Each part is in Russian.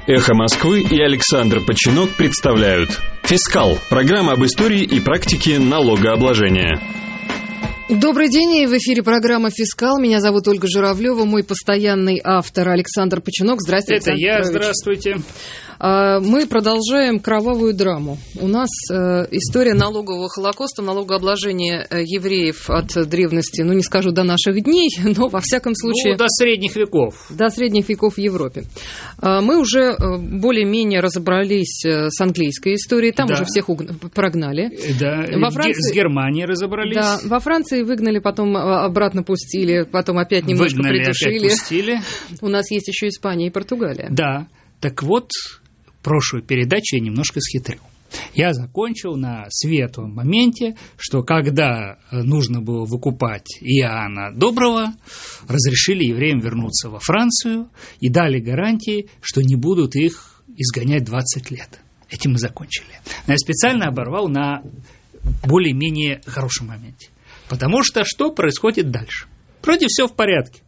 «Эхо Москвы» и Александр Починок представляют «Фискал» – программа об истории и практике налогообложения. Добрый день, и в эфире программа «Фискал». Меня зовут Ольга Журавлева, мой постоянный автор Александр Починок. Здравствуйте, Александр Петрович. Здравствуйте. Мы продолжаем кровавую драму. У нас история налогового холокоста, налогообложения евреев от древности, не скажу до наших дней, но во всяком случае... до средних веков. До средних веков в Европе. Мы уже более-менее разобрались с английской историей, там уже всех прогнали. Да, во Франции... с Германией разобрались. Да, во Франции выгнали, потом обратно пустили, потом опять немножко придушили. Опять пустили. У нас есть еще Испания и Португалия. Да, так вот... Прошлую передачу я немножко схитрил. Я закончил на светлом моменте, что когда нужно было выкупать Иоанна Доброго, разрешили евреям вернуться во Францию и дали гарантии, что не будут их изгонять 20 лет. Этим мы закончили. Но я специально оборвал на более-менее хорошем моменте. Потому что что происходит дальше? Вроде все в порядке.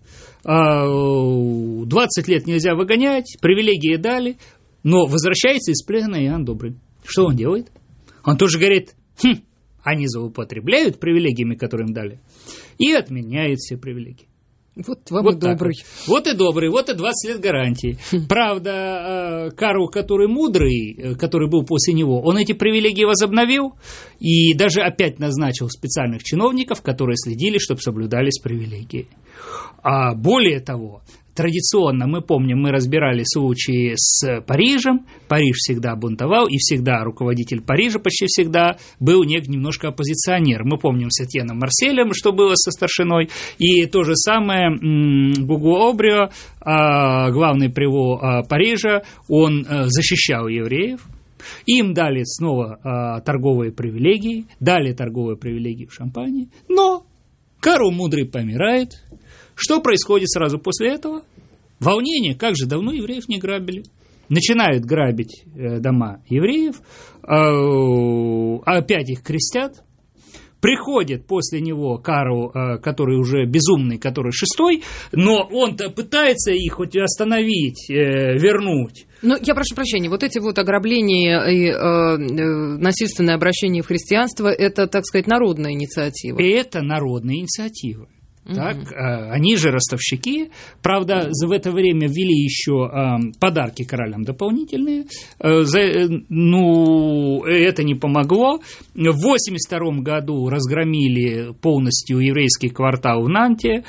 20 лет нельзя выгонять, привилегии дали. Но возвращается из плена Иоанн Добрый. Что он делает? Он тоже говорит, они злоупотребляют привилегиями, которые им дали, и отменяет все привилегии. Вот вам и добрый. Вот и добрый, вот и 20 лет гарантии. Правда, Карл, который мудрый, который был после него, он эти привилегии возобновил и даже опять назначил специальных чиновников, которые следили, чтобы соблюдались привилегии. А более того, традиционно, мы помним, мы разбирали случаи с Парижем. Париж всегда бунтовал, и всегда руководитель Парижа почти всегда был немножко оппозиционер. Мы помним с Этьеном Марселем, что было со старшиной. И то же самое Гуго-Обрио, главный привол Парижа, он защищал евреев. Им дали снова торговые привилегии, в Шампании. Но Карл Мудрый помирает. Что происходит сразу после этого? Волнение, как же давно евреев не грабили. Начинают грабить дома евреев, опять их крестят. Приходит после него Карл, который уже безумный, который шестой, но он-то пытается их хоть остановить, вернуть. Но я прошу прощения, вот эти вот ограбления и насильственное обращение в христианство, это, так сказать, народная инициатива. Это народная инициатива. Так, они же ростовщики. Правда, в это время ввели еще подарки королям дополнительные. Это не помогло. В 1982 году разгромили полностью еврейский квартал в Нанте.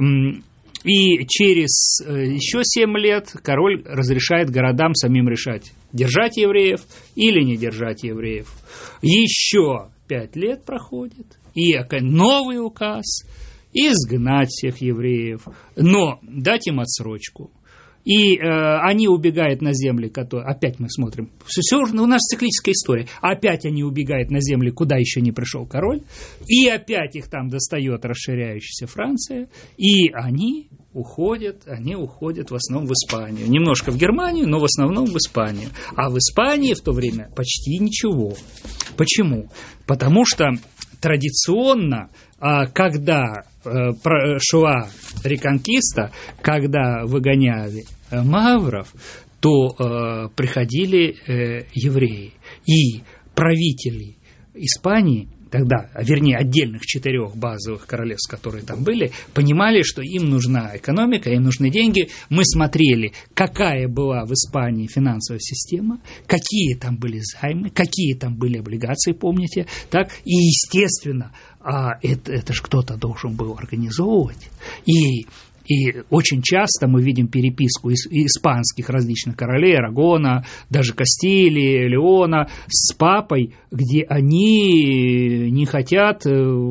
И через еще 7 лет король разрешает городам самим решать, держать евреев или не держать евреев. Еще 5 лет проходит, и новый указ – изгнать всех евреев, но дать им отсрочку. И они убегают на земли, которые... Опять мы смотрим. Все у нас циклическая история. Опять они убегают на земли, куда еще не пришел король. И опять их там достает расширяющаяся Франция. И они уходят в основном в Испанию. Немножко в Германию, но в основном в Испанию. А в Испании в то время почти ничего. Почему? Потому что традиционно, когда шла реконкиста, когда выгоняли мавров, то приходили евреи. И правители Испании, тогда, вернее, отдельных 4 базовых королевств, которые там были, понимали, что им нужна экономика, им нужны деньги. Мы смотрели, какая была в Испании финансовая система, какие там были займы, какие там были облигации, помните, так? И, естественно, это же кто-то должен был организовывать. И очень часто мы видим переписку испанских различных королей, Арагона, даже Кастилии, Леона, с папой, где они не хотят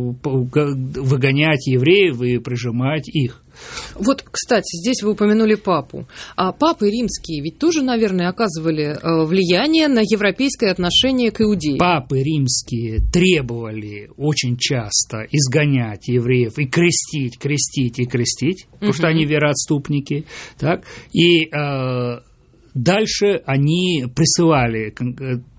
выгонять евреев и прижимать их. Вот, кстати, здесь вы упомянули папу. А папы римские ведь тоже, наверное, оказывали влияние на европейское отношение к иудеям. Папы римские требовали очень часто изгонять евреев и крестить, потому что они вероотступники. Так? И дальше они присылали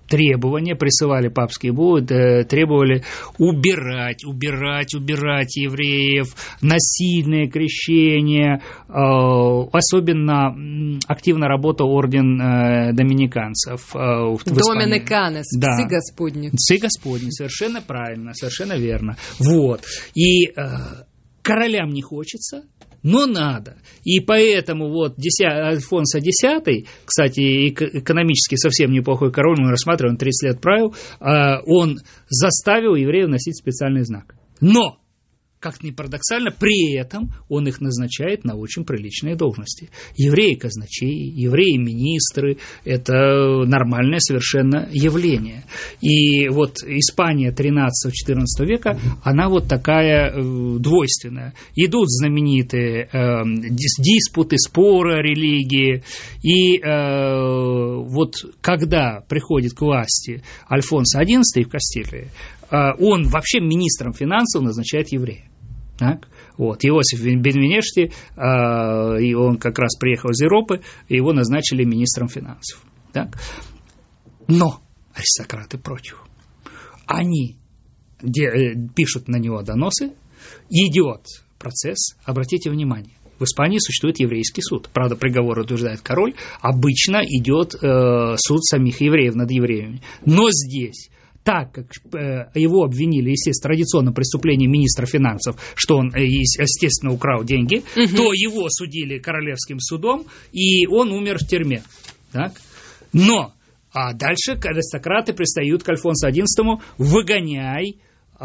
требования, присылали папские буллы, требовали убирать евреев, насильное крещение. Особенно активно работал орден доминиканцев. Доминиканес, да. псы Господни. Псы Господни, совершенно правильно, совершенно верно. Вот. И королям не хочется, но надо. И поэтому вот Альфонсо X, кстати, экономически совсем неплохой король, мы рассматриваем, он 30 лет правил, он заставил евреев носить специальный знак. Но, как ни парадоксально, при этом он их назначает на очень приличные должности. Евреи-казначеи, евреи-министры – это нормальное совершенно явление. И вот Испания XIII-XIV века, она вот такая двойственная. Идут знаменитые диспуты, споры о религии. И вот когда приходит к власти Альфонсо XI в Кастилии, он вообще министром финансов назначает еврея. Так? Вот. Иосиф Бенвенешти, и он как раз приехал из Европы, его назначили министром финансов. Так? Но аристократы против. Они пишут на него доносы, идет процесс, обратите внимание. В Испании существует еврейский суд. Правда, приговор утверждает король. Обычно идет суд самих евреев над евреями. Но здесь, так как его обвинили, естественно, традиционно преступлением министра финансов, что он, естественно, украл деньги, то его судили королевским судом, и он умер в тюрьме. Так? Но, а дальше аристократы пристают к Альфонсо XI, выгоняй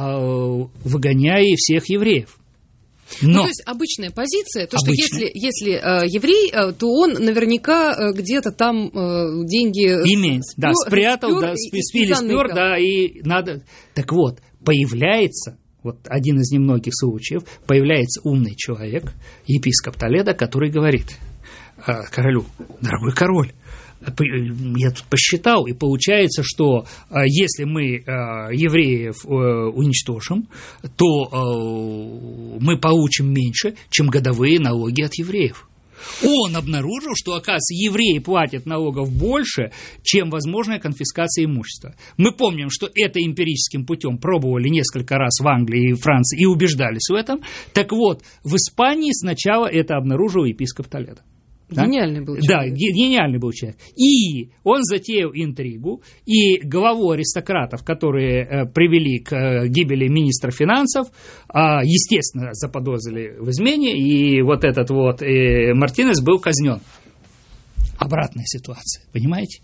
всех евреев. Но, то есть обычная позиция, то, что если еврей, то он наверняка где-то там деньги спрятал, спер, да, и надо. Так вот, появляется, вот один из немногих случаев, появляется умный человек, епископ Толедо, который говорит королю: дорогой король, я тут посчитал, и получается, что если мы евреев уничтожим, то мы получим меньше, чем годовые налоги от евреев. Он обнаружил, что, оказывается, евреи платят налогов больше, чем возможная конфискация имущества. Мы помним, что это эмпирическим путем пробовали несколько раз в Англии и Франции и убеждались в этом. Так вот, в Испании сначала это обнаружил епископ Толедо. Да? Гениальный был человек. Да, гениальный был человек. И он затеял интригу, и главу аристократов, которые привели к гибели министра финансов, естественно, заподозрили в измене, и вот этот вот Мартинес был казнен. Обратная ситуация, понимаете?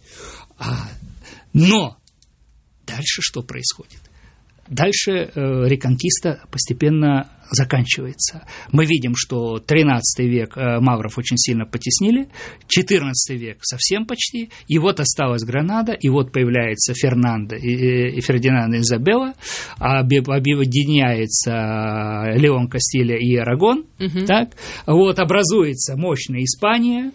Но дальше что происходит? Дальше реконкиста постепенно заканчивается. Мы видим, что 13 век мавров очень сильно потеснили, 14 век совсем почти, и вот осталась Гранада, и вот появляется Фердинанд и Изабелла, объединяется Леон Кастилья и Арагон, так? Вот образуется мощная Испания,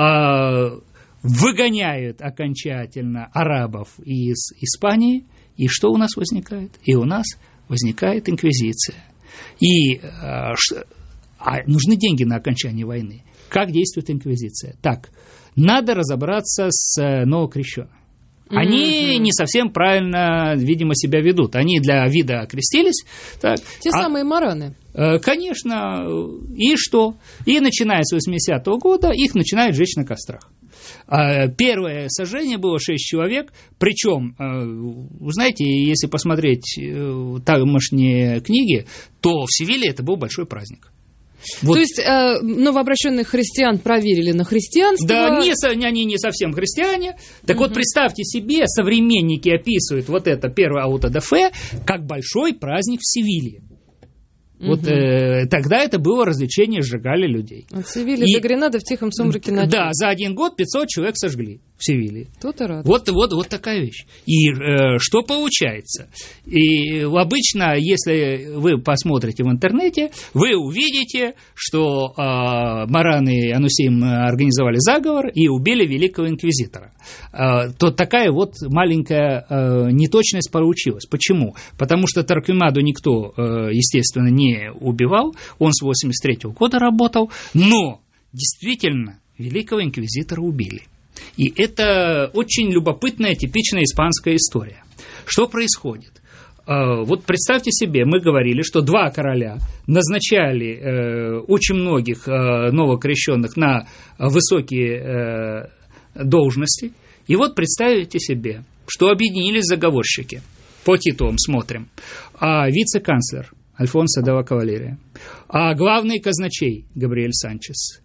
выгоняют окончательно арабов из Испании, и что у нас возникает? И у нас возникает инквизиция. И нужны деньги на окончание войны. Как действует инквизиция? Так, надо разобраться с новокрещенными. Они не совсем правильно, видимо, себя ведут. Они для вида окрестились. Так, те самые мараны. Конечно. И что? И начиная с 80-го года их начинают жечь на кострах. Первое сожжение было 6 человек, причем, вы знаете, если посмотреть тамошние книги, то в Севиле это был большой праздник. Вот. То есть новообращенных христиан проверили на христианство? Да, они не совсем христиане. Так вот, представьте себе, современники описывают вот это первое ауто-да-фе как большой праздник в Севиле. Вот тогда это было развлечение, сжигали людей. От Севильи до Гренады в тихом сумраке ночи. Да, за один год 500 человек сожгли в Севилье. То-то рад. Вот такая вещь. И что получается? И обычно, если вы посмотрите в интернете, вы увидите, что Маран и Анусим организовали заговор и убили великого инквизитора. То такая вот маленькая неточность получилась. Почему? Потому что Торквемаду никто, естественно, не убивал, он с 83-го года работал, но действительно великого инквизитора убили. И это очень любопытная, типичная испанская история. Что происходит? Вот представьте себе, мы говорили, что два короля назначали очень многих новокрещенных на высокие должности. И вот представьте себе, что объединились заговорщики. По титулам смотрим. Вице-канцлер Альфонсо де ла Кавалерия, главный казначей Габриэль Санчес,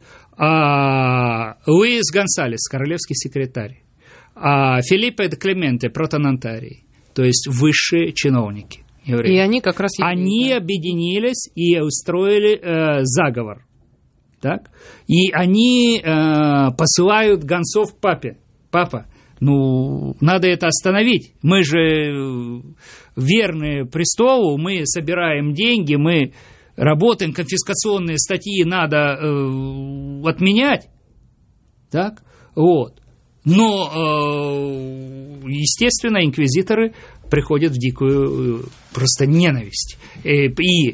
Луис Гонсалес, королевский секретарь, Филиппе де Клементе, протонотарий, то есть высшие чиновники евреи. И они как раз... Они объединились и устроили заговор. Так? И они посылают гонцов к папе. Папа, надо это остановить. Мы же верны престолу, мы собираем деньги, мы работаем, конфискационные статьи надо отменять. Так? Вот. Но, естественно, инквизиторы приходят в дикую просто ненависть. И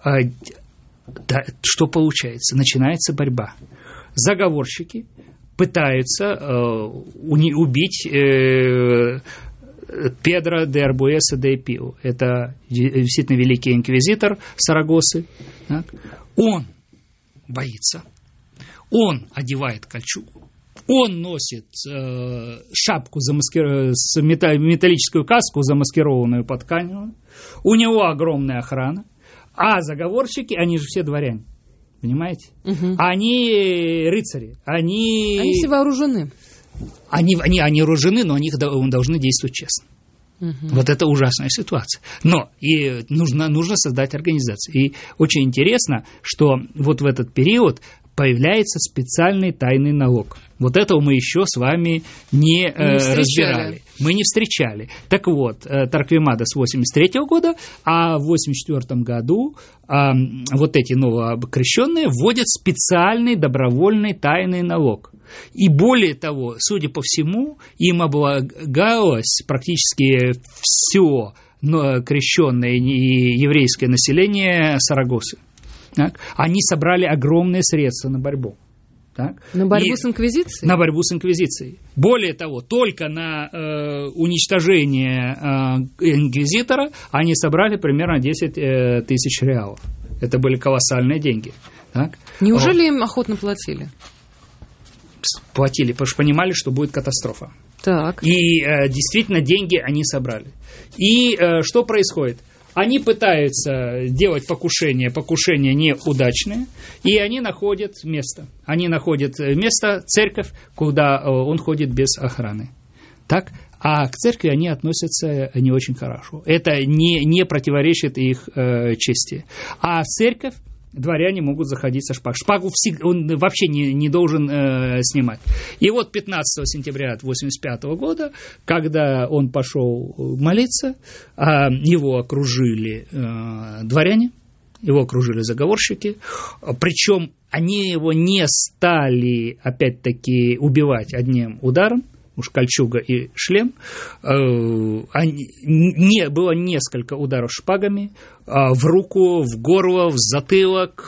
что получается? Начинается борьба. Заговорщики пытаются убить Педро де Арбуэса де Пио. Это действительно великий инквизитор Сарагосы. Так? Он боится. Он одевает кольчугу. Он носит шапку, металлическую каску, замаскированную под тканью. У него огромная охрана. А заговорщики, они же все дворяне. Понимаете? Угу. Они рыцари. Они все вооружены. Они вооружены, но они должны действовать честно. Угу. Вот это ужасная ситуация. Но и нужно создать организацию. И очень интересно, что вот в этот период появляется специальный тайный налог. Вот этого мы еще с вами не разбирали. Мы не встречали. Так вот, Торквемада с 1983 года, а в 1984 году вот эти новоокрещенные вводят специальный добровольный тайный налог. И более того, судя по всему, им облагалось практически все крещенное и еврейское население Сарагосы. Так? Они собрали огромные средства на борьбу. Так? На борьбу с инквизицией? На борьбу с инквизицией. Более того, только на уничтожение инквизитора они собрали примерно 10 тысяч реалов. Это были колоссальные деньги. Так? Неужели им охотно платили? Платили, потому что понимали, что будет катастрофа. Так. И действительно деньги они собрали. И что происходит? Они пытаются делать покушения неудачные, и они находят место. Они находят место, церковь, куда он ходит без охраны. Так? А к церкви они относятся не очень хорошо. Это не противоречит их чести. А в церковь дворяне могут заходить со шпагой. Шпагу он вообще не должен снимать. И вот 15 сентября 1985 года, когда он пошел молиться, его окружили дворяне, его окружили заговорщики, причем они его не стали, опять-таки, убивать одним ударом, уж кольчуга и шлем, было несколько ударов шпагами в руку, в горло, в затылок,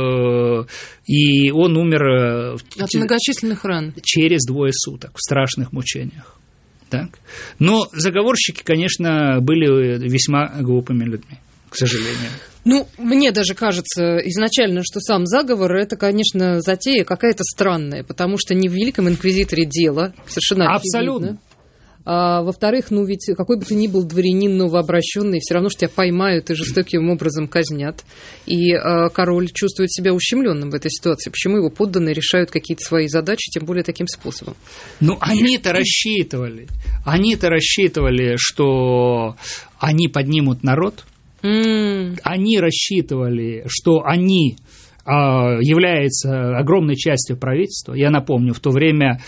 и он умер от многочисленных ран через 2 суток в страшных мучениях. Так? Но заговорщики, конечно, были весьма глупыми людьми, к сожалению. Мне даже кажется изначально, что сам заговор – это, конечно, затея какая-то странная, потому что не в Великом Инквизиторе дело, совершенно абсолютно. Очевидно. А во-вторых, ведь какой бы ты ни был дворянин новообращенный, все равно, что тебя поймают и жестоким образом казнят. И король чувствует себя ущемленным в этой ситуации. Почему его подданные решают какие-то свои задачи, тем более таким способом? Они-то рассчитывали, что они поднимут народ. Они рассчитывали, что они являются огромной частью правительства. Я напомню, в то время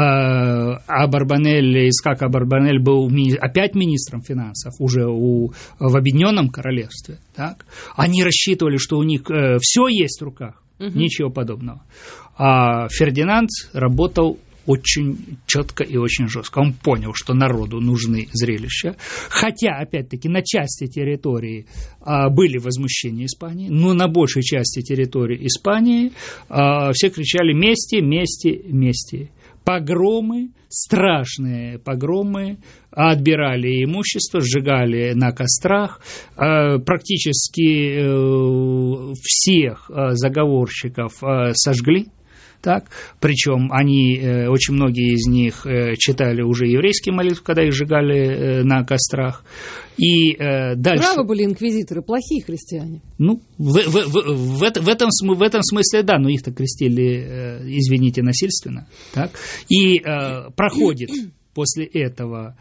Исаак Абарбанель был опять министром финансов, уже в Объединенном Королевстве. Так? Они рассчитывали, что у них все есть в руках, ничего подобного. А Фердинанд работал очень четко и очень жестко. Он понял, что народу нужны зрелища. Хотя, опять-таки, на части территории были возмущения Испании, но на большей части территории Испании все кричали «мести, мести, мести». погромы, страшные погромы, отбирали имущество, сжигали на кострах, практически всех заговорщиков сожгли. Так, причем они, очень многие из них читали уже еврейские молитвы, когда их сжигали на кострах. И дальше... Правы были инквизиторы, плохие христиане. Ну, в этом смысле, да, но их-то крестили, извините, насильственно. Так? И проходит после этого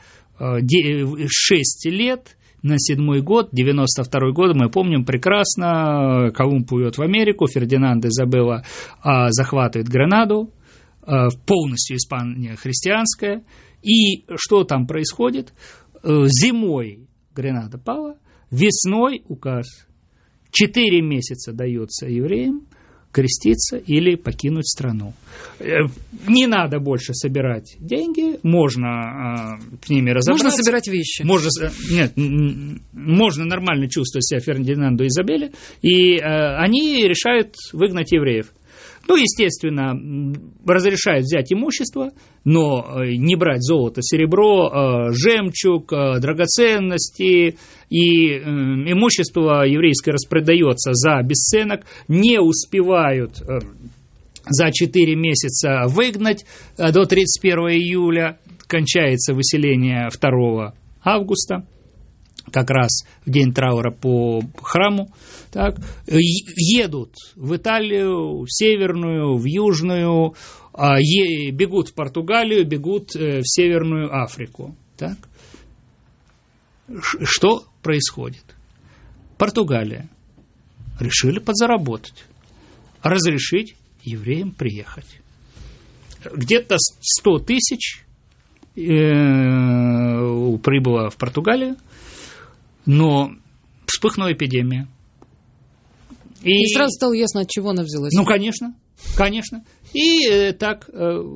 6 лет, на 7-й год, 92-й год, мы помним прекрасно, Колумб плывет в Америку, Фердинанд Изабелла захватывает Гренаду, полностью Испания христианская, и что там происходит? Зимой Гренада пала, весной указ, 4 месяца дается евреям креститься или покинуть страну. Не надо больше собирать деньги, можно с ними разобраться. Можно собирать вещи. Можно нормально чувствовать себя Фердинанду и Изабелле, и они решают выгнать евреев. Ну, естественно, разрешают взять имущество, но не брать золото, серебро, жемчуг, драгоценности, и имущество еврейское распродается за бесценок, не успевают за 4 месяца выгнать, до 31 июля кончается выселение 2 августа. Как раз в день траура по храму, так, едут в Италию, в Северную, в Южную, бегут в Португалию, бегут в Северную Африку. Так. Что происходит? Португалия. Решили подзаработать, разрешить евреям приехать. Где-то 100 тысяч прибыло в Португалию, но вспыхнула эпидемия. И сразу стало ясно, от чего она взялась. Ну, конечно. И так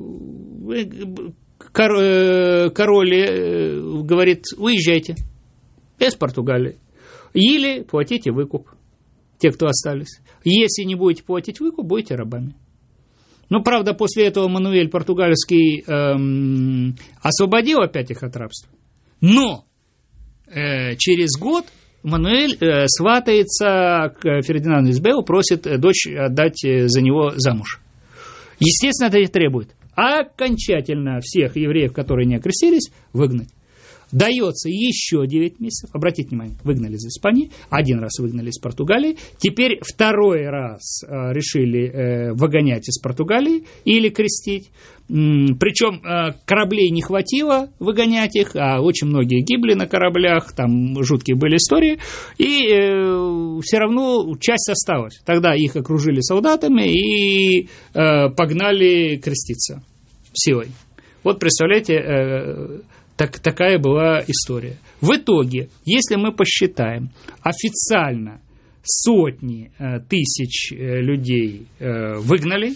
король говорит: уезжайте из Португалии. Или платите выкуп, те, кто остались. Если не будете платить выкуп, будете рабами. Ну, правда, после этого Мануэль Португальский освободил опять их от рабства. Но через год Мануэль сватается к Фердинанду Изабеллу, просит дочь отдать за него замуж. Естественно, это и требует окончательно всех евреев, которые не окрестились, выгнать. Дается еще 9 месяцев. Обратите внимание, выгнали из Испании, 1 раз выгнали из Португалии, теперь 2-й раз решили выгонять из Португалии или крестить. Причем кораблей не хватило выгонять их, а очень многие гибли на кораблях, там жуткие были истории, и все равно часть осталась. Тогда их окружили солдатами и погнали креститься силой. Вот представляете, такая была история. В итоге, если мы посчитаем, официально сотни тысяч людей выгнали.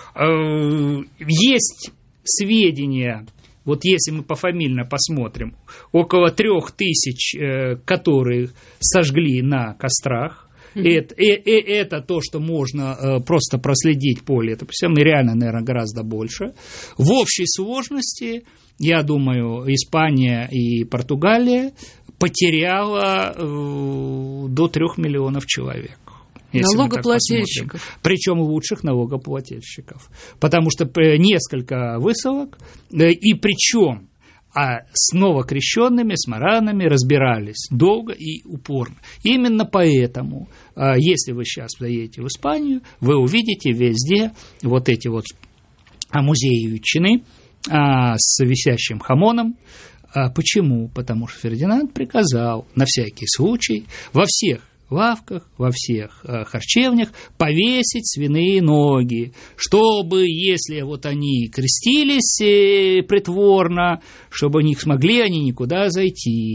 Есть сведения, вот если мы пофамильно посмотрим, около 3000, которые сожгли на кострах. Это то, что можно просто проследить по летописям, и реально, наверное, гораздо больше. В общей сложности, я думаю, Испания и Португалия потеряла до 3 миллионов человек. Налогоплательщиков. Причем лучших налогоплательщиков. Потому что несколько высылок, и причем с новокрещенными, с маранами разбирались долго и упорно. Именно поэтому, если вы сейчас заедете в Испанию, вы увидите везде вот эти вот музеи ветчины с висящим хамоном. Почему? Потому что Фердинанд приказал на всякий случай во всех лавках, во всех харчевнях повесить свиные ноги, чтобы, если вот они крестились притворно, чтобы не смогли они никуда зайти.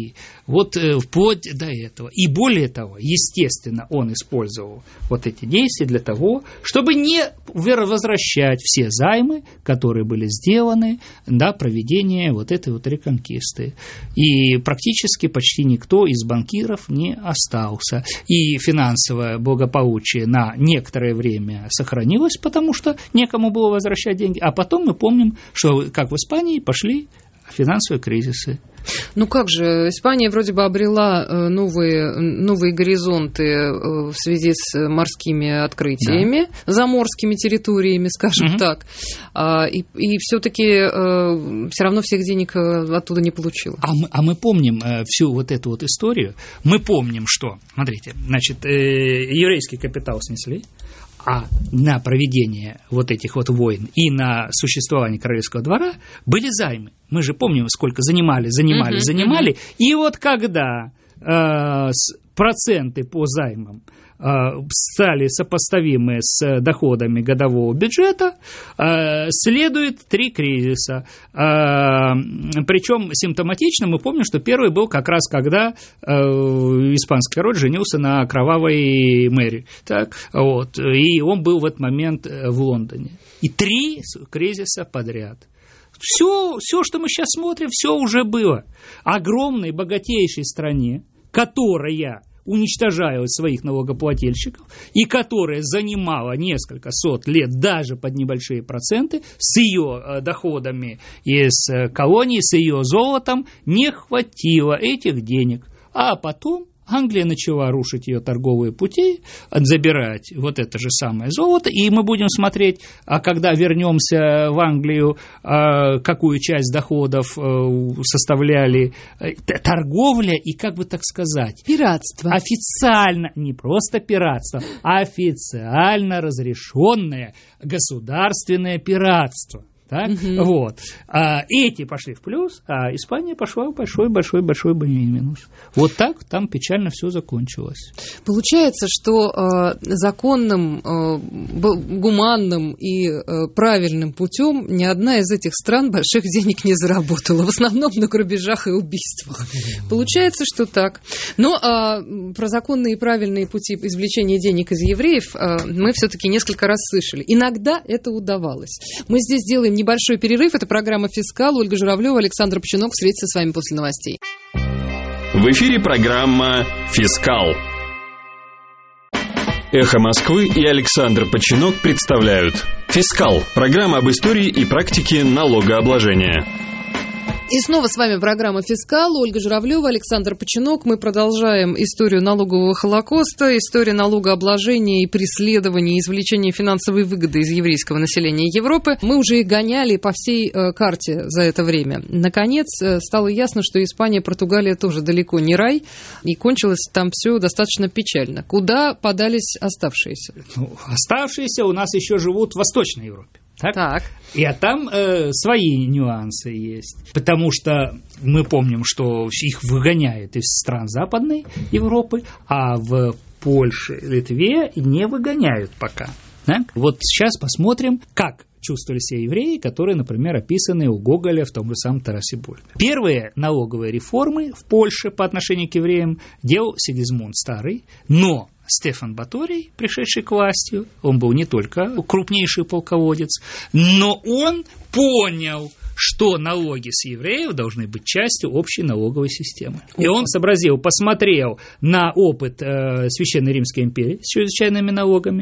Вот вплоть до этого. И более того, естественно, он использовал вот эти действия для того, чтобы не возвращать все займы, которые были сделаны до проведения вот этой вот реконкисты. И практически почти никто из банкиров не остался. И финансовое благополучие на некоторое время сохранилось, потому что некому было возвращать деньги. А потом мы помним, что, как в Испании, пошли финансовые кризисы. Ну как же, Испания вроде бы обрела новые горизонты в связи с морскими открытиями, заморскими территориями, скажем так, и все-таки все равно всех денег оттуда не получила. А мы помним всю вот эту вот историю, мы помним, что, смотрите, значит, еврейский капитал снесли, а на проведение вот этих вот войн и на существование королевского двора были займы. Мы же помним, сколько занимали. И вот когда проценты по займам стали сопоставимы с доходами годового бюджета, следует 3 кризиса. Причем симптоматично мы помним, что первый был как раз когда испанский король женился на кровавой Мэри. Так, вот, и он был в этот момент в Лондоне. И 3 кризиса подряд. Все, что мы сейчас смотрим, все уже было. Огромной, богатейшей стране, которая уничтожают своих налогоплательщиков и которая занимала несколько сот лет даже под небольшие проценты, с ее доходами из колоний, с ее золотом, не хватило этих денег. А потом Англия начала рушить ее торговые пути, забирать вот это же самое золото, и мы будем смотреть, а когда вернемся в Англию, какую часть доходов составляли торговля и, как бы так сказать, пиратство. Официально, не просто пиратство, а официально разрешенное государственное пиратство. Так? Вот. Эти пошли в плюс, а Испания пошла в большой минус. Вот так там печально все закончилось. Получается, что законным, гуманным и правильным путем ни одна из этих стран больших денег не заработала. В основном на грабежах и убийствах. Получается, что так. Но про законные и правильные пути извлечения денег из евреев мы все-таки несколько раз слышали. Иногда это удавалось. Мы здесь делаем небольшой перерыв. Это программа «Фискал». Ольга Журавлева, Александр Починок. Встретимся с вами после новостей. В эфире программа «Фискал». «Эхо Москвы» и Александр Починок представляют «Фискал» – программа об истории и практике налогообложения. И снова с вами программа «Фискал». Ольга Журавлева, Александр Починок. Мы продолжаем историю налогового холокоста, историю налогообложения и преследования, и извлечения финансовой выгоды из еврейского населения Европы. Мы уже их гоняли по всей карте за это время. Наконец, стало ясно, что Испания, Португалия тоже далеко не рай, и кончилось там все достаточно печально. Куда подались оставшиеся? Оставшиеся у нас еще живут в Восточной Европе. Так. И там свои нюансы есть, потому что мы помним, что их выгоняют из стран Западной Европы, а в Польше, Литве не выгоняют пока. Так? Вот сейчас посмотрим, как чувствовали себя евреи, которые, например, описаны у Гоголя в том же самом Тарасе Бульбе. Первые налоговые реформы в Польше по отношению к евреям делал Сигизмунд Старый, но Стефан Баторий, пришедший к власти, он был не только крупнейший полководец, но он понял, что налоги с евреев должны быть частью общей налоговой системы. И он сообразил, посмотрел на опыт Священной Римской империи с чрезвычайными налогами,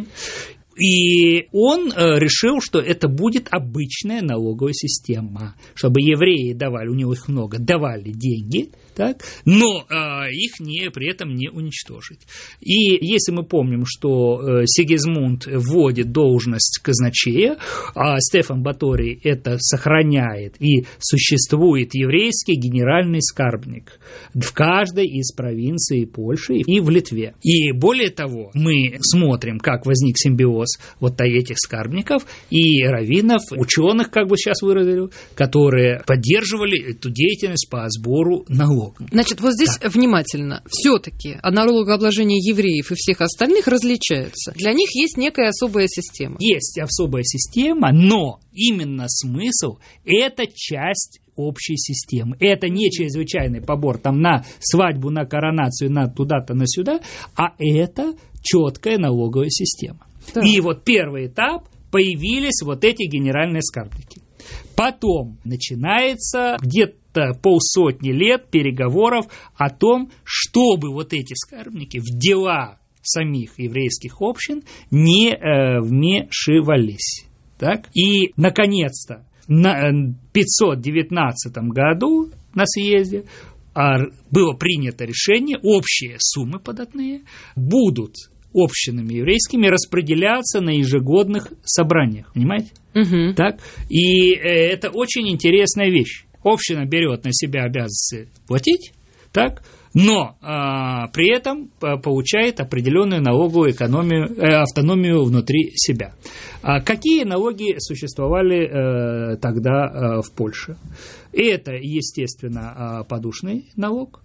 и он решил, что это будет обычная налоговая система, чтобы евреи давали, у него их много, давали деньги, так, но их при этом не уничтожить. И если мы помним, что Сигизмунд вводит должность казначея, а Стефан Баторий это сохраняет, и существует еврейский генеральный скарбник в каждой из провинций Польши и в Литве. И более того, мы смотрим, как возник симбиоз вот этих скарбников и раввинов, ученых, как бы сейчас выразили, которые поддерживали эту деятельность по сбору налогов. Значит, вот здесь внимательно. Все-таки налогообложение евреев и всех остальных различается. Для них есть некая особая система. Есть особая система, но именно смысл – это часть общей системы. Это не чрезвычайный побор там на свадьбу, на коронацию, на туда-то, на сюда, а это четкая налоговая система. Да. И вот первый этап — появились вот эти генеральные скарбники. Потом начинается где-то полсотни лет переговоров о том, чтобы вот эти скарбники в дела самих еврейских общин не вмешивались. Так? И, наконец-то, на 519 году на съезде было принято решение, общие суммы податные будут общинами еврейскими распределяться на ежегодных собраниях, понимаете? Угу. Так? И это очень интересная вещь. Община берет на себя обязанности платить, так? Но при этом получает определенную налоговую автономию внутри себя. Какие налоги существовали тогда в Польше? Это, естественно, подушный налог,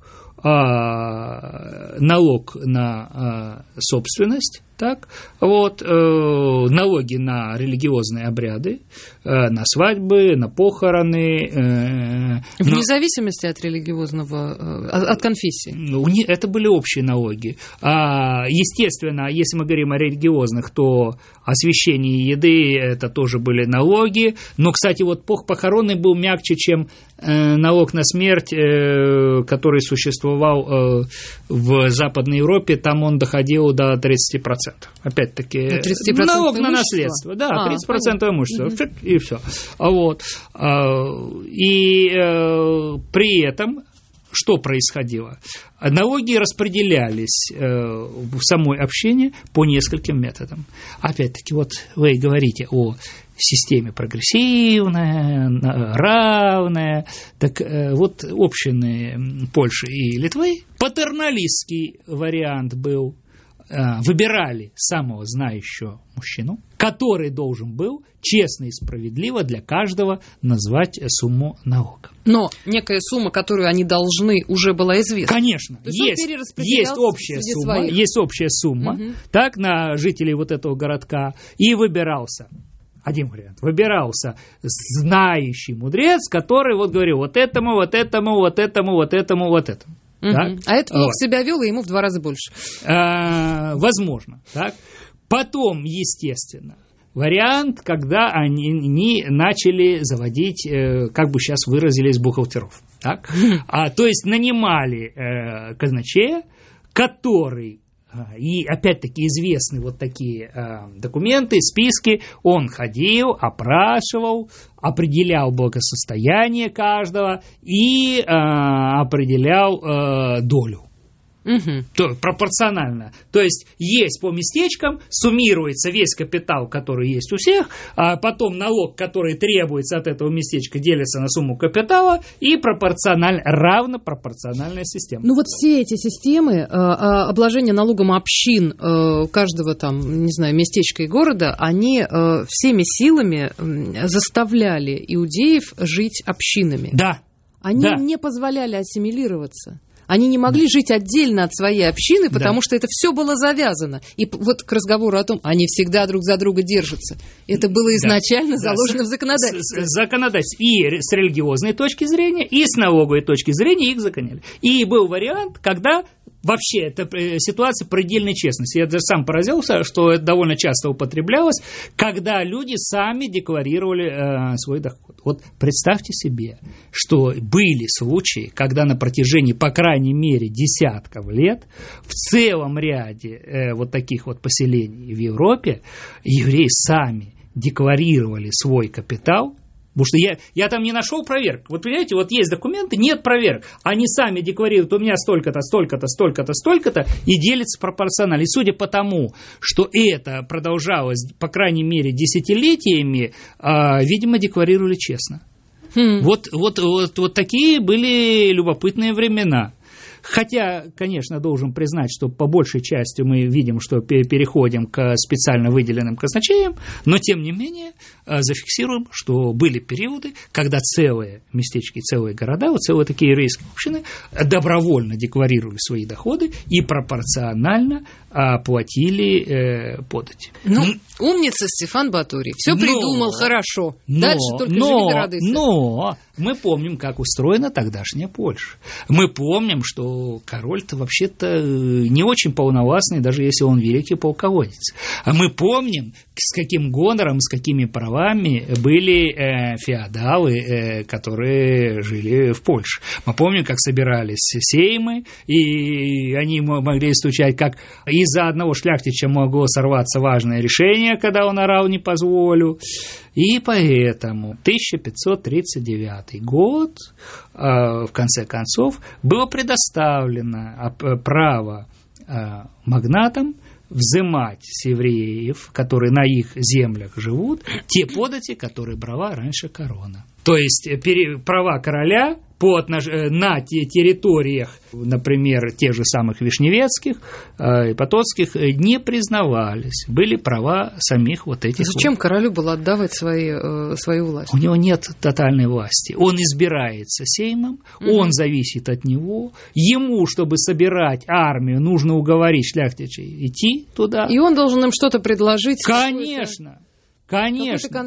налог на собственность, так, вот, налоги на религиозные обряды, на свадьбы, на похороны. Вне зависимости от религиозного, от конфессии. Это были общие налоги. Естественно, если мы говорим о религиозных, то освящение еды – это тоже были налоги. Но, кстати, вот похоронный был мягче, чем налог на смерть, который существовал в Западной Европе. Там он доходил до 30%. Опять-таки, налог на наследство. Да, 30% имущества. И все. Вот. И при этом что происходило? Налоги распределялись в самой общине по нескольким методам. Опять-таки, вот вы говорите о системе прогрессивная, равная. Так вот, общины Польши и Литвы, патерналистский вариант был. Выбирали самого знающего мужчину, который должен был честно и справедливо для каждого назвать сумму налога. Но некая сумма, которую они должны, уже была известна. Конечно, есть общая сумма, угу. Так, на жителей вот этого городка, и выбирался. Один вариант. Выбирался знающий мудрец, который вот говорил вот этому, вот этому, вот этому, вот этому, вот этому. Так? А это плохо себя вел, и ему в 2 раза больше. Возможно. Так? Потом, естественно, вариант, когда они начали заводить, как бы сейчас выразились, бухгалтеров. Так? То есть нанимали казначея, который... И опять-таки известны вот такие документы, списки. Он ходил, опрашивал, определял благосостояние каждого и определял долю. Угу. Пропорционально. То есть по местечкам, суммируется весь капитал, который есть у всех, а потом налог, который требуется от этого местечка, делится на сумму капитала, и равно пропорциональная система. Ну вот все эти системы обложения налогом общин каждого там, не знаю, местечка и города, они всеми силами заставляли иудеев жить общинами. Да. Они не позволяли ассимилироваться. Они не могли жить отдельно от своей общины, потому что это все было завязано. И вот к разговору о том, они всегда друг за друга держатся. Это было изначально заложено в законодательстве. И с религиозной точки зрения, и с налоговой точки зрения их загоняли. И был вариант, когда... Вообще, это ситуация предельной честности. Я даже сам поразился, что это довольно часто употреблялось, когда люди сами декларировали свой доход. Вот представьте себе, что были случаи, когда на протяжении, по крайней мере, десятков лет в целом ряде вот таких вот поселений в Европе евреи сами декларировали свой капитал. Потому что я там не нашел проверок. Вот понимаете, вот есть документы, нет проверок. Они сами декларируют, у меня столько-то, столько-то, столько-то, столько-то, и делятся пропорционально. И судя по тому, что это продолжалось, по крайней мере, десятилетиями, видимо, декларировали честно. Вот такие были любопытные времена. Хотя, конечно, должен признать, что по большей части мы видим, что переходим к специально выделенным казначеям, но, тем не менее, зафиксируем, что были периоды, когда целые местечки, целые города, вот целые такие еврейские общины добровольно декларировали свои доходы и пропорционально платили подати. Умница Стефан Баторий. Все придумал хорошо. Дальше только живи да радуйся. Но мы помним, как устроена тогдашняя Польша. Мы помним, что король-то вообще-то не очень полновластный, даже если он великий полководец. А мы помним, с каким гонором, с какими правами были феодалы, которые жили в Польше. Мы помним, как собирались сеймы, и они могли стучать, как из-за одного шляхтича могло сорваться важное решение, когда он орал «не позволю». И поэтому 1539 год, в конце концов, было предоставлено право магнатам взимать с евреев, которые на их землях живут, те подати, которые брала раньше корона. То есть права короля на территориях, например, тех же самых вишневецких и потоцких, не признавались. Были права самих вот этих. Зачем королю было отдавать свою власть? У него нет тотальной власти. Он избирается сеймом, он зависит от него. Ему, чтобы собирать армию, нужно уговорить шляхтичей идти туда. И он должен им что-то предложить. Конечно. Конечно.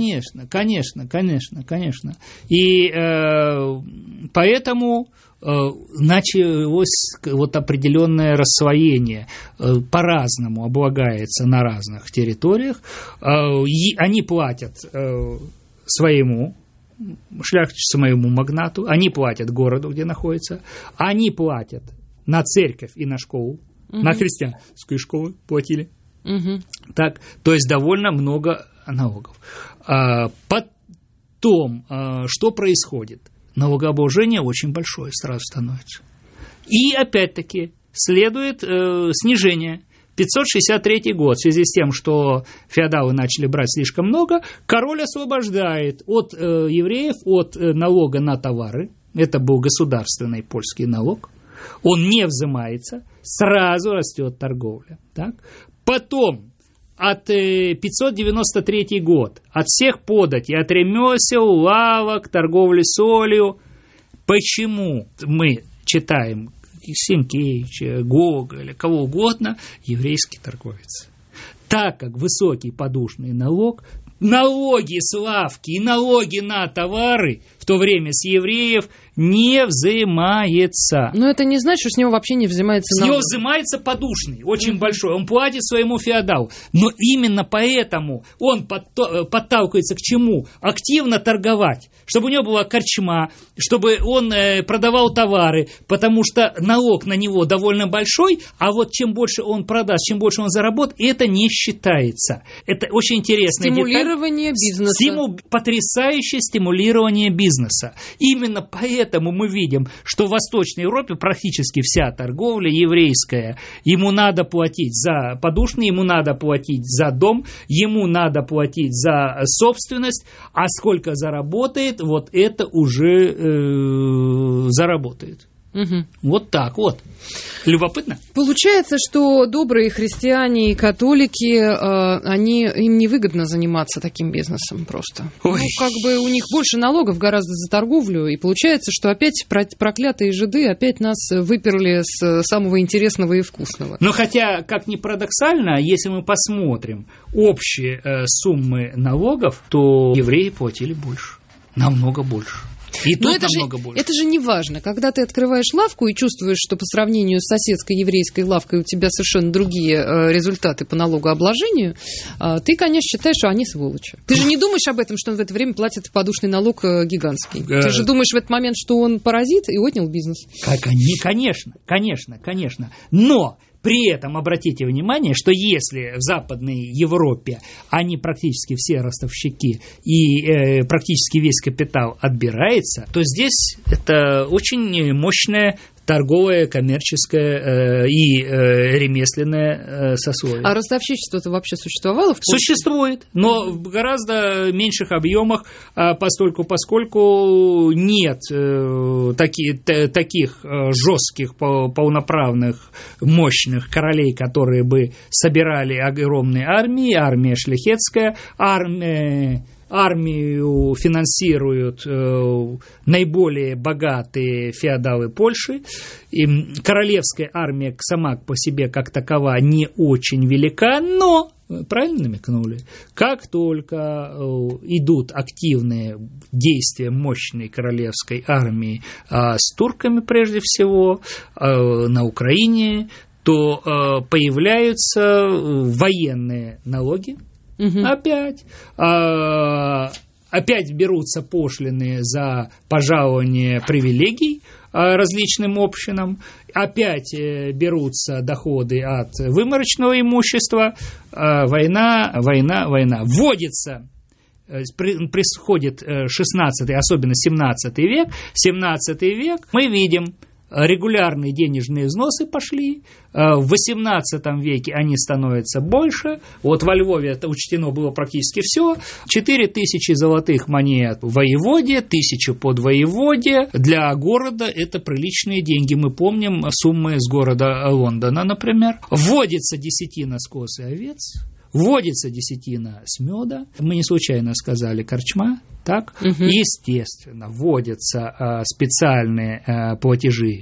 И поэтому началось вот определенное рассвоение, по-разному облагается на разных территориях. Они платят своему шляхтичу, своему магнату, они платят городу, где находится, они платят на церковь и на школу, на христианскую школу платили. Так, то есть довольно много налогов. Потом, что происходит? Налогообложение очень большое сразу становится. И опять-таки следует снижение. 563 год, в связи с тем, что феодалы начали брать слишком много, король освобождает от евреев от налога на товары. Это был государственный польский налог. Он не взимается, сразу растет торговля. Так? Потом, от 593 год, от всех податей, от ремесел, лавок, торговли солью. Почему мы читаем Сенкевича, Гоголя, кого угодно, еврейский торговец? Так как высокий подушный налог, налоги с лавки и налоги на товары в то время с евреев не взимается. Но это не значит, что с него вообще не взимается налог. С него взимается подушный, очень большой. Он платит своему феодалу. Но именно поэтому он подталкивается к чему? Активно торговать. Чтобы у него была корчма, чтобы он продавал товары, потому что налог на него довольно большой, а вот чем больше он продаст, чем больше он заработает, это не считается. Это очень интересная деталь. Стимулирование бизнеса. Потрясающее стимулирование бизнеса. Именно поэтому мы видим, что в Восточной Европе практически вся торговля еврейская. Ему надо платить за подушный, ему надо платить за дом, ему надо платить за собственность, а сколько заработает, вот это уже заработает. Вот так вот. Любопытно? Получается, что добрые христиане и католики, им невыгодно заниматься таким бизнесом просто. Ой. Как бы у них больше налогов гораздо за торговлю, и получается, что опять проклятые жиды опять нас выперли с самого интересного и вкусного. Но хотя, как ни парадоксально, если мы посмотрим общие суммы налогов, то евреи платили больше, намного больше. И тут намного больше. Это же не важно. Когда ты открываешь лавку и чувствуешь, что по сравнению с соседской еврейской лавкой у тебя совершенно другие результаты по налогообложению, ты, конечно, считаешь, что они сволочи. Ты же не думаешь об этом, что он в это время платит подушный налог гигантский. Ты же думаешь в этот момент, что он паразит и отнял бизнес. Конечно. Но при этом обратите внимание, что если в Западной Европе они практически все ростовщики и практически весь капитал отбирается, то здесь это очень мощная торговое, коммерческое и ремесленное сословие. А ростовщичество-то вообще существовало в Польше? Существует, но в гораздо меньших объемах, поскольку нет таких жестких, полноправных, мощных королей, которые бы собирали огромные армии. Армия шляхетская, армию финансируют наиболее богатые феодалы Польши. И королевская армия сама по себе как такова не очень велика, но, правильно намекнули, как только идут активные действия мощной королевской армии с турками прежде всего на Украине, то появляются военные налоги. Опять берутся пошлины за пожалование привилегий различным общинам, опять берутся доходы от выморочного имущества, война. Вводится, происходит 16-й, особенно 17 век. 17 век мы видим, регулярные денежные взносы пошли, в XVIII веке они становятся больше, вот во Львове это учтено было практически все, 4000 золотых монет воеводе, 1000 подвоеводе, для города это приличные деньги, мы помним суммы с города Лондона, например. Вводится десятина с коз и овец, вводится десятина с меда, мы не случайно сказали корчма, так? Естественно, вводятся специальные платежи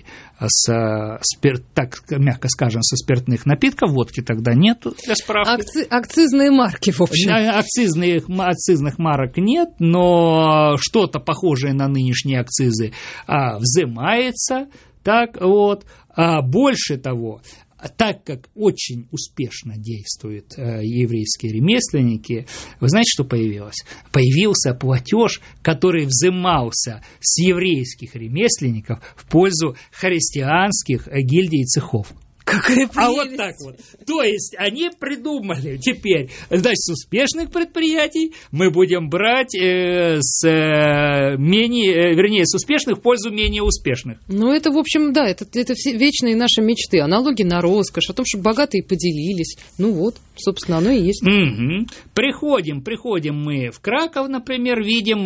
так мягко скажем, со спиртных напитков, водки тогда нету, для справки. Акцизные марки, в общем. Акцизных марок нет, но что-то похожее на нынешние акцизы взимается, так вот. Больше того, так как очень успешно действуют еврейские ремесленники, вы знаете, что появилось? Появился платеж, который взимался с еврейских ремесленников в пользу христианских гильдий и цехов. Какая прелесть! А вот так вот. То есть они придумали теперь, значит, с успешных предприятий мы будем брать с успешных в пользу менее успешных. Ну, это, в общем, да, это все вечные наши мечты, налоги на роскошь, о том, чтобы богатые поделились. Ну вот, собственно, оно и есть. Приходим мы в Краков, например, видим,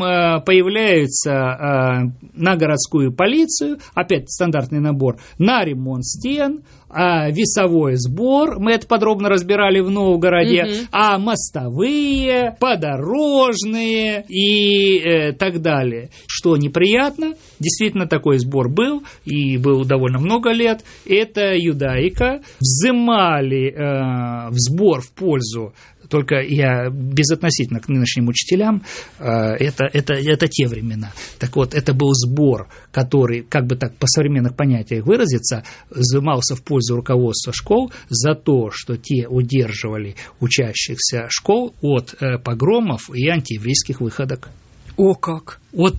появляется на городскую полицию, опять стандартный набор, на ремонт стен, весовой сбор, мы это подробно разбирали в Новгороде, мостовые, подорожные и так далее. Что неприятно, действительно такой сбор был, и был довольно много лет, это юдаика, взимали в сбор в пользу, только я безотносительно к нынешним учителям, это те времена. Так вот, это был сбор, который, как бы так по современных понятиях выразиться, взимался в пользу руководства школ за то, что те удерживали учащихся школ от погромов и антиеврейских выходок. О, как! Вот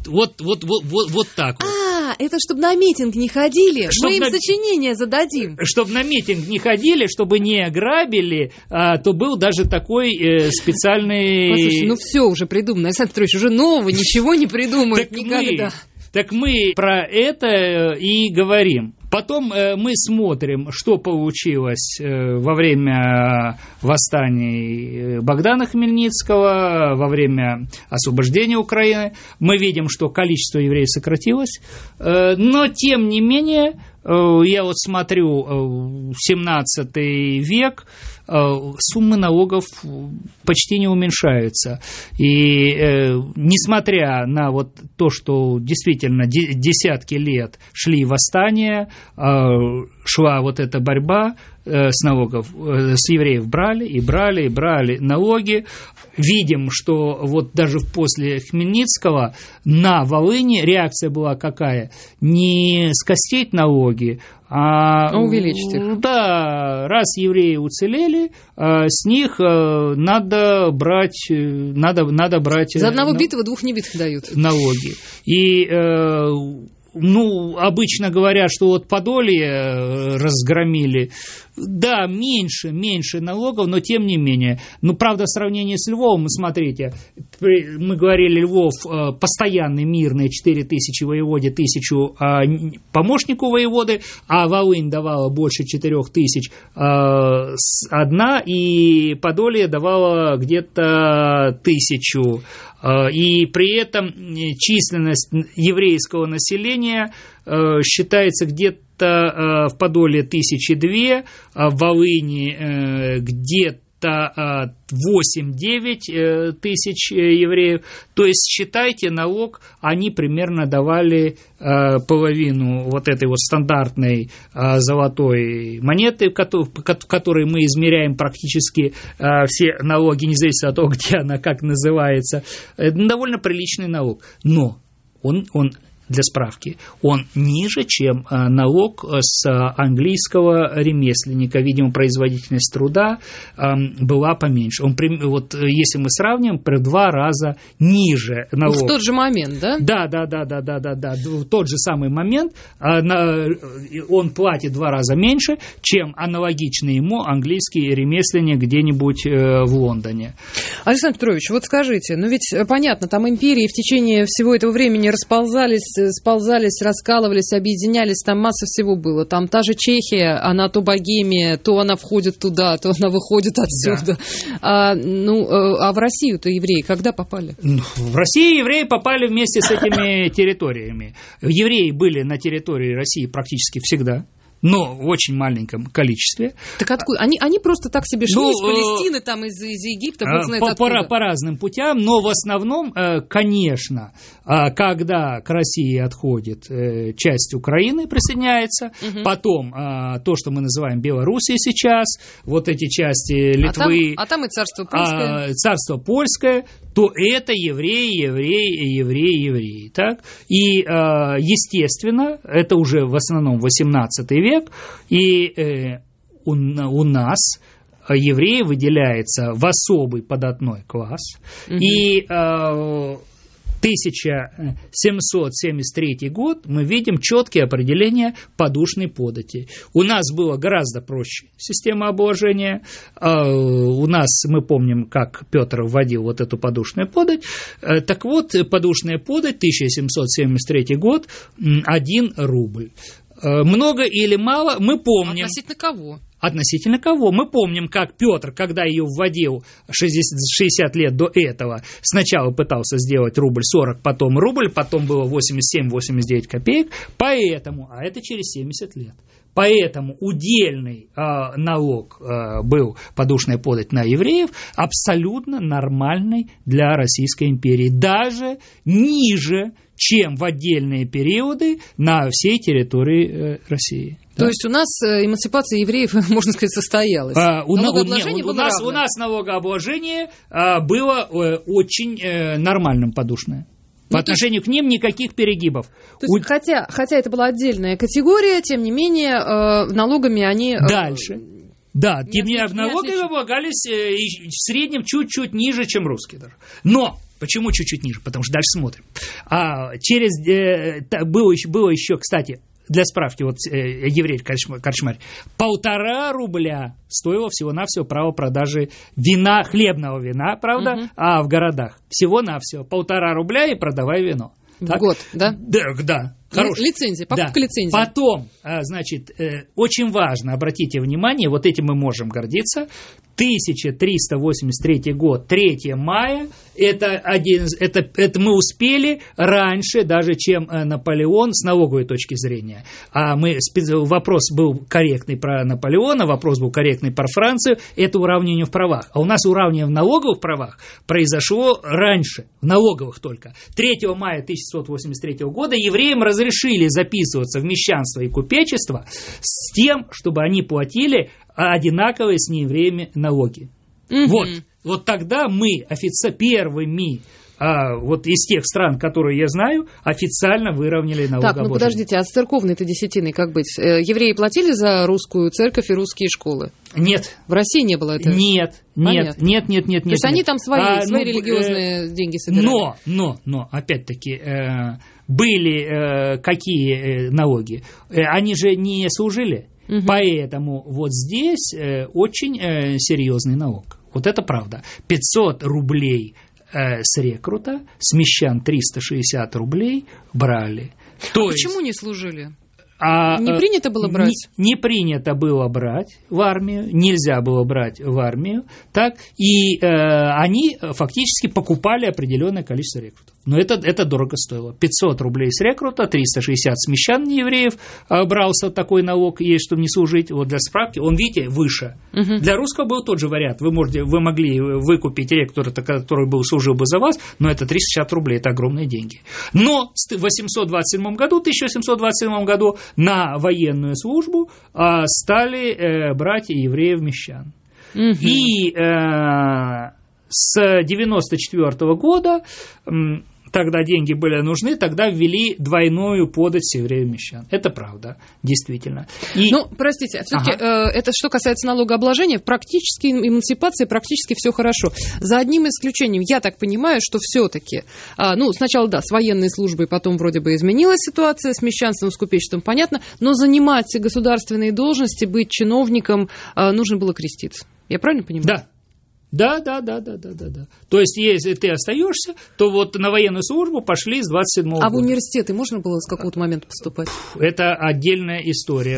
так вот. Это чтобы на митинг не ходили, мы им сочинение зададим. Чтобы на митинг не ходили, чтобы не грабили, то был даже такой специальный... Послушайте, ну все уже придумано, Александр Петрович, уже нового ничего не придумают никогда. Так мы про это и говорим. Потом мы смотрим, что получилось во время восстаний Богдана Хмельницкого, во время освобождения Украины. Мы видим, что количество евреев сократилось, но тем не менее, я вот смотрю 17 век, суммы налогов почти не уменьшаются. И несмотря на вот то, что действительно десятки лет шли восстания, шла вот эта борьба с налогов, с евреев брали налоги. Видим, что вот даже после Хмельницкого на Волыни реакция была какая? Не скостить налоги, а увеличить их. Да, раз евреи уцелели, с них надо брать. За одного битого двух небитых дают. Налоги. И обычно говорят, что вот Подолье разгромили. Да, меньше налогов, но тем не менее. Ну, правда, в сравнении с Львовом, смотрите, мы говорили, Львов постоянный, мирный, 4 тысячи воеводе, 1000 помощнику воеводы, а Волынь давала больше 4 тысяч одна, и Подолье давала где-то 1000. И при этом численность еврейского населения считается где-то в Подолье 1002, в Волыни где-то 8-9 тысяч евреев. То есть, считайте, налог они примерно давали половину вот этой вот стандартной золотой монеты, которой мы измеряем практически все налоги, независимо от того, где она, как называется. Довольно приличный налог. Но он для справки, он ниже, чем налог с английского ремесленника. Видимо, производительность труда была поменьше. Вот если мы сравним, в 2 раза ниже налог. В тот же момент, да? Да. В тот же самый момент он платит в 2 раза меньше, чем аналогичный ему английский ремесленник где-нибудь в Лондоне. Александр Петрович, вот скажите, ну ведь понятно, там империи в течение всего этого времени сползались, раскалывались, объединялись, там масса всего было. Там та же Чехия, она то Богемия, то она входит туда, то она выходит отсюда. Да. А в Россию-то евреи когда попали? В Россию евреи попали вместе с этими территориями. Евреи были на территории России практически всегда, но в очень маленьком количестве. Так откуда? Они просто так себе шли из Палестины, там, из Египта, бог знает откуда. По разным путям, но в основном, конечно, когда к России отходит часть Украины, присоединяется, потом то, что мы называем Белоруссией сейчас, вот эти части Литвы. А там и Царство Польское. Царство Польское, то это евреи. Так? И, естественно, это уже в основном 18 век, и у нас евреи выделяется в особый податной класс, и 1773 год мы видим четкие определения подушной подати. У нас было гораздо проще система обложения. У нас, мы помним, как Петр вводил вот эту подушную подать. Так вот, подушная подать, 1773 год, 1 рубль. Много или мало, мы помним. Относительно кого? Относительно кого? Мы помним, как Петр, когда ее вводил 60 лет до этого, сначала пытался сделать рубль 40, потом рубль, потом было 87-89 копеек, поэтому, а это через 70 лет. Поэтому удельный налог был, подушная подать на евреев, абсолютно нормальный для Российской империи, даже ниже, чем в отдельные периоды на всей территории России. То есть у нас эмансипация евреев, можно сказать, состоялась. У нас налогообложение было очень нормальным подушное. По отношению к ним никаких перегибов. То есть, хотя это была отдельная категория, тем не менее, налогами они... Дальше. Да, тем не менее, налогами облагались в среднем чуть-чуть ниже, чем русские даже. Но почему чуть-чуть ниже? Потому что дальше смотрим. Было еще, кстати, для справки, вот еврей-корчмарь, 1,5 рубля стоило всего-навсего право продажи вина, хлебного вина, правда, в городах. Всего-навсего 1,5 рубля и продавай вино. В год, да? Да. Хороший. Лицензия, покупка лицензии. Потом, значит, очень важно, обратите внимание, вот этим мы можем гордиться, 1383 год, 3 мая, это мы успели раньше даже, чем Наполеон с налоговой точки зрения. Вопрос был корректный про Наполеона, вопрос был корректный про Францию, это уравнивание в правах. А у нас уравнивание в налоговых правах произошло раньше, в налоговых только. 3 мая 1683 года евреям разрешили записываться в мещанство и купечество с тем, чтобы они платили одинаковые с неевреями налоги. Вот тогда мы первыми вот из тех стран, которые я знаю, официально выровняли налогообложение. Так, подождите, а с церковной-то десятиной как быть? Евреи платили за русскую церковь и русские школы? Нет. В России не было этого? Нет. То есть они там свои религиозные деньги собирали? Но, опять-таки, были какие налоги? Они же не служили. Поэтому вот здесь очень серьезный налог. Вот это правда. 500 рублей с рекрута, с мещан 360 рублей брали. Почему не служили? Не принято было брать? Не принято было брать в армию, нельзя было брать в армию, так, и они фактически покупали определенное количество рекрутов. Но это дорого стоило. 500 рублей с рекрута, 360 с мещан неевреев брался такой налог, есть чтобы не служить. Вот для справки, он, видите, выше. Для русского был тот же вариант. Вы могли выкупить рекрута, который служил бы за вас, но это 360 рублей, это огромные деньги. Но в 1827 году на военную службу стали брать евреев-мещан. И с 1994 года, тогда деньги были нужны, тогда ввели двойную подать с евреев-мещан. Это правда, действительно. Простите, все-таки это что касается налогообложения, практически эмансипации, практически все хорошо. За одним исключением, я так понимаю, что все-таки, сначала, с военной службой, потом вроде бы изменилась ситуация, с мещанством, с купечеством, понятно, но занимать государственные должности, быть чиновником, нужно было креститься. Я правильно понимаю? Да. Да. То есть, если ты остаешься, то вот на военную службу пошли с 27 года. А в университеты можно было с какого-то момента поступать? Это отдельная история.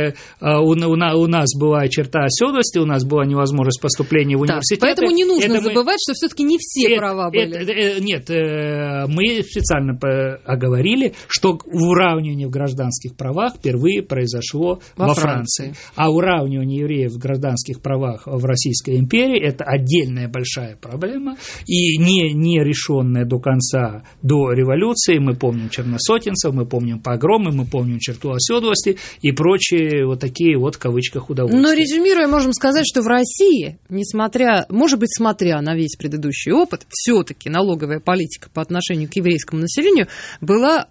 У нас была черта оседлости, у нас была невозможность поступления в университет. Поэтому не нужно забывать, что все-таки не все права были. Нет, мы специально оговорили, что уравнивание в гражданских правах впервые произошло во Франции. А уравнивание евреев в гражданских правах в Российской империи – это отдельная большая проблема, и не решенная до конца, до революции. Мы помним черносотенцев, мы помним погромы, мы помним черту оседлости и прочие вот такие вот в кавычках удовольствия. Но резюмируя, можем сказать, что в России, смотря на весь предыдущий опыт, все-таки налоговая политика по отношению к еврейскому населению была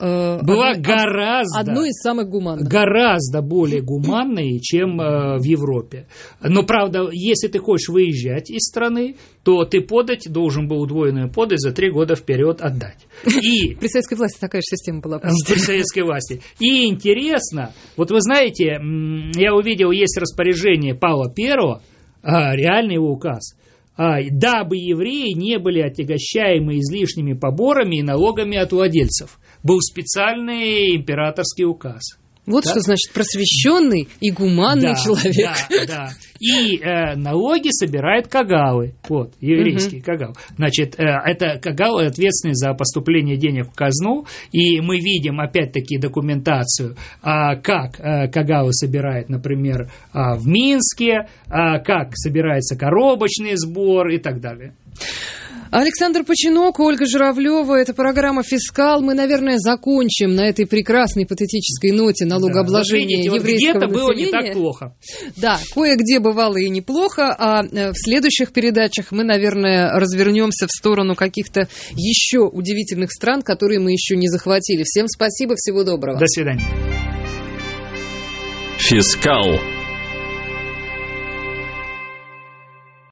одной из самых гуманных. Гораздо более гуманной, чем в Европе. Но, правда, если ты хочешь выезжать из страны, то ты подать должен был удвоенную подать за 3 года вперед отдать. При советской власти такая же система была. При советской власти. И интересно, вот вы знаете, я увидел, есть распоряжение Павла I, реальный его указ, дабы евреи не были отягощаемы излишними поборами и налогами от владельцев. Был специальный императорский указ. Вот что значит просвещенный и гуманный человек. Да. И налоги собирает кагалы, вот, еврейские кагалы. Значит, это кагалы ответственны за поступление денег в казну, и мы видим, опять-таки, документацию, как кагалы собирают, например, в Минске, как собирается коробочный сбор и так далее. Александр Починок, Ольга Журавлева. Это программа «Фискал». Мы, наверное, закончим на этой прекрасной патетической ноте налогообложения еврейского населения. Где-то было не так плохо. Да, кое-где бывало и неплохо. А в следующих передачах мы, наверное, развернемся в сторону каких-то еще удивительных стран, которые мы еще не захватили. Всем спасибо, всего доброго. До свидания. «Фискал»